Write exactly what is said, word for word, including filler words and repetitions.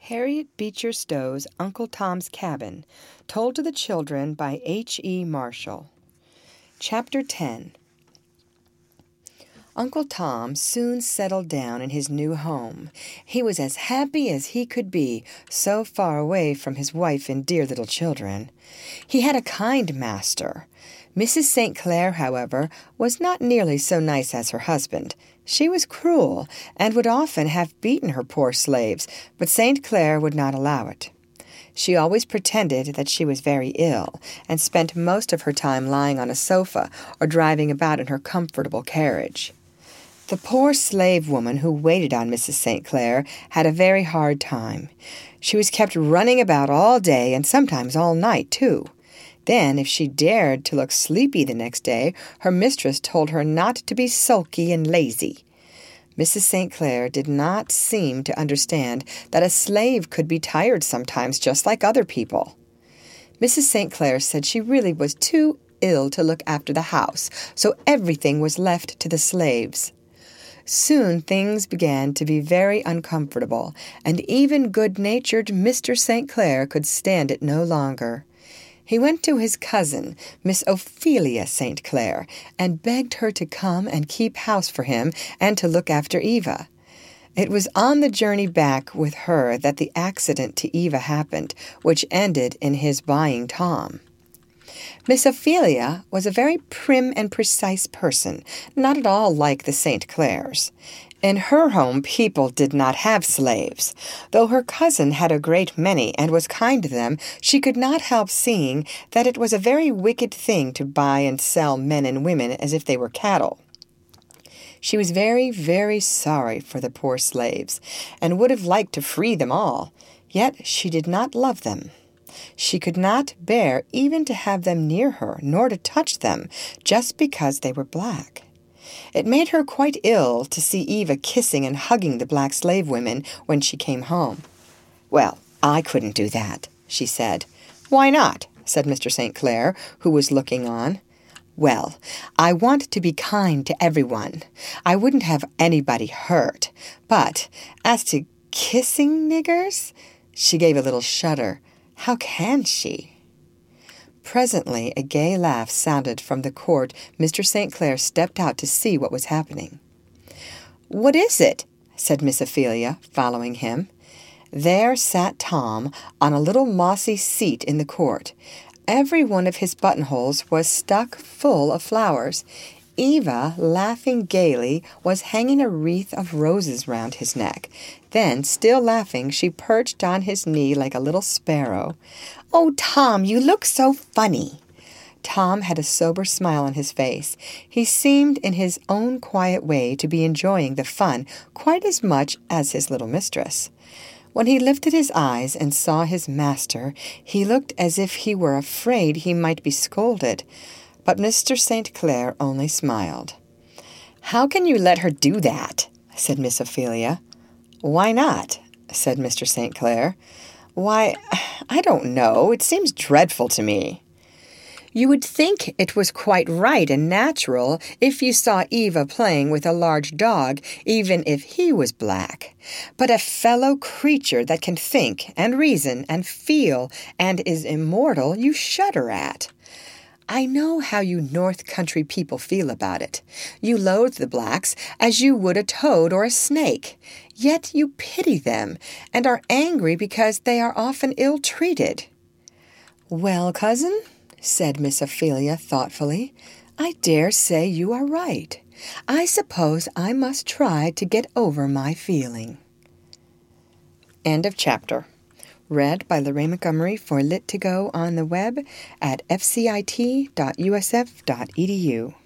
Harriet Beecher Stowe's Uncle Tom's Cabin, told to the children by H E Marshall. Chapter ten. Uncle Tom soon settled down in his new home. He was as happy as he could be, so far away from his wife and dear little children. He had a kind master. Missus Saint Clair, however, was not nearly so nice as her husband. She was cruel, and would often have beaten her poor slaves, but Saint Clair would not allow it. She always pretended that she was very ill, and spent most of her time lying on a sofa or driving about in her comfortable carriage. The poor slave woman who waited on Missus Saint Clair had a very hard time. She was kept running about all day and sometimes all night, too. Then, if she dared to look sleepy the next day, her mistress told her not to be sulky and lazy. Missus Saint Clair did not seem to understand that a slave could be tired sometimes just like other people. Missus Saint Clair said she really was too ill to look after the house, so everything was left to the slaves. Soon things began to be very uncomfortable, and even good-natured Mister Saint Clair could stand it no longer. He went to his cousin, Miss Ophelia Saint Clair, and begged her to come and keep house for him and to look after Eva. It was on the journey back with her that the accident to Eva happened, which ended in his buying Tom. Miss Ophelia was a very prim and precise person, not at all like the Saint Clairs. In her home, people did not have slaves. Though her cousin had a great many and was kind to them, she could not help seeing that it was a very wicked thing to buy and sell men and women as if they were cattle. She was very, very sorry for the poor slaves, and would have liked to free them all, yet she did not love them. She could not bear even to have them near her, nor to touch them, just because they were black. It made her quite ill to see Eva kissing and hugging the black slave women when she came home. "Well, I couldn't do that," she said. "Why not?" said Mister Saint Clair, who was looking on. "Well, I want to be kind to everyone. I wouldn't have anybody hurt. But as to kissing niggers," she gave a little shudder. "How can she?" Presently a gay laugh sounded from the court. Mister Saint Clair stepped out to see what was happening. "What is it?" said Miss Ophelia, following him. There sat Tom on a little mossy seat in the court. Every one of his buttonholes was stuck full of flowers. Eva, laughing gaily, was hanging a wreath of roses round his neck. Then, still laughing, she perched on his knee like a little sparrow. "Oh, Tom, you look so funny." Tom had a sober smile on his face. He seemed in his own quiet way to be enjoying the fun quite as much as his little mistress. When he lifted his eyes and saw his master, he looked as if he were afraid he might be scolded. But Mister Saint Clair only smiled. "How can you let her do that?" said Miss Ophelia. "Why not?" said Mister Saint Clair. "Why, I don't know. It seems dreadful to me." "You would think it was quite right and natural if you saw Eva playing with a large dog, even if he was black. But a fellow creature that can think and reason and feel and is immortal you shudder at. I know how you North Country people feel about it. You loathe the blacks as you would a toad or a snake. Yet you pity them and are angry because they are often ill-treated." "Well, cousin," said Miss Ophelia thoughtfully, "I dare say you are right. I suppose I must try to get over my feeling." End of chapter. Read by Lorraine Montgomery for Lit to Go on the web at f c i t dot u s f dot e d u.